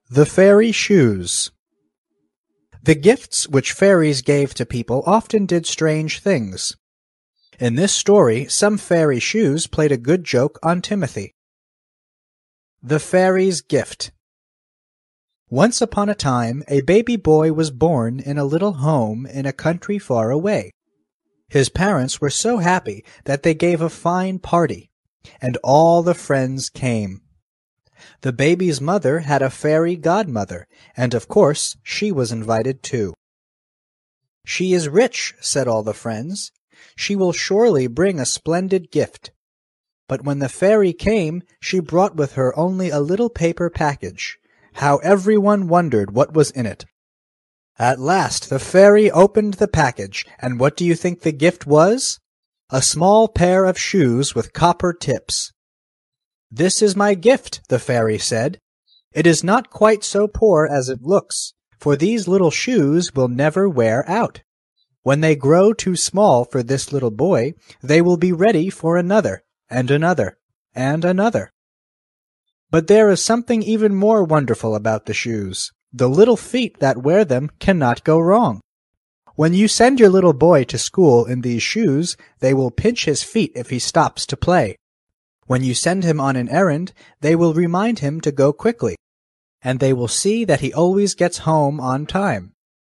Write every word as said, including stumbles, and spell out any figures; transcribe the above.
The Fairy Shoes. The gifts which fairies gave to people often did strange things. In this story, some fairy shoes played a good joke on Timothy. The Fairy's Gift. Once upon a time, a baby boy was born in a little home in a country far away. His parents were so happy that they gave a fine party, and all the friends came. The baby's mother had a fairy godmother, and of course she was invited too. "She is rich," said all the friends. "She will surely bring a splendid gift." But when the fairy came, she brought with her only a little paper package. How everyone wondered what was in it. At last the fairy opened the package, and what do you think the gift was? A small pair of shoes with copper tips. "This is my gift," the fairy said. "It is not quite so poor as it looks, for these little shoes will never wear out. When they grow too small for this little boy, they will be ready for another, and another, and another." But there is something even more wonderful about the shoes. The little feet that wear them cannot go wrong. When you send your little boy to school in these shoes, they will pinch his feet if he stops to play. When you send him on an errand, they will remind him to go quickly, and they will see that he always gets home on time.